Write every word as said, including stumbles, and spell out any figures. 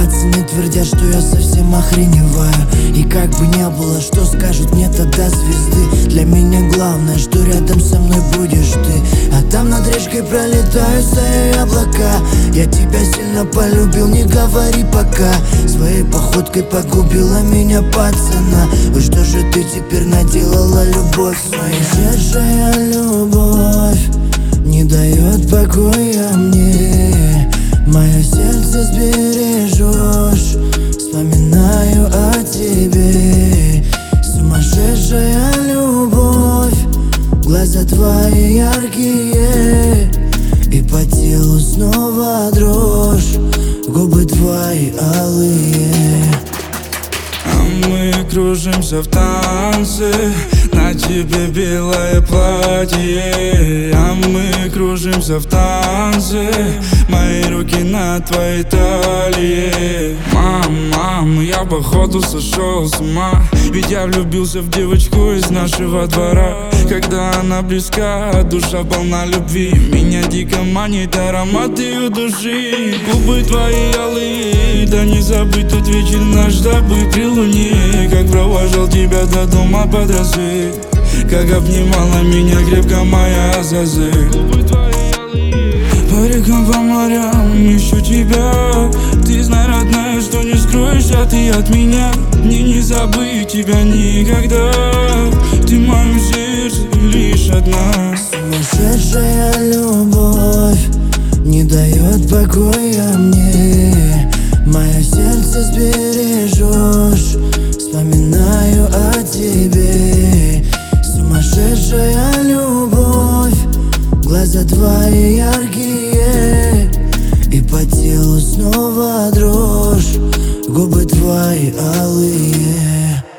пацаны твердят, что я совсем охреневаю. И как бы не было, что скажут мне тогда звезды. Для меня главное, что рядом со мной будешь ты. А там над речкой пролетают стаи облака. Я тебя сильно полюбил, не говори пока. Своей походкой погубила меня пацана. Ой, что же ты теперь наделала, любовь моя? Сумасшедшая любовь не дает покоя мне. Мое сердце сбережешь, вспоминаю о тебе. Сумасшедшая любовь, глаза твои яркие, и по телу снова дрожь, губы твои алые. А мы кружимся в танце, на тебе белое платье. А мы кружимся в танце, мои руки на твоей талии. Мам, мам, я походу сошел с ума, ведь я влюбился в девочку из нашего двора. Когда она близка, душа полна любви. Меня дико манит аромат ее души. Губы твои алые, да не забыть тот вечер наш, дабы при луне. Как провожал тебя до дома под рассвет, как обнимала меня крепко моя Азазы. По рекам, по морям ищу тебя. Ты знай, родная, что не скроешься ты от меня. Мне не забыть тебя никогда. Ты в моем сердце лишь одна. Сумасшедшая любовь не дает покоя мне. Мое сердце сбережешь, вспоминаю о тебе. Сумасшедшая любовь, глаза твои яркие, и по телу снова дрожь, губы твои алые.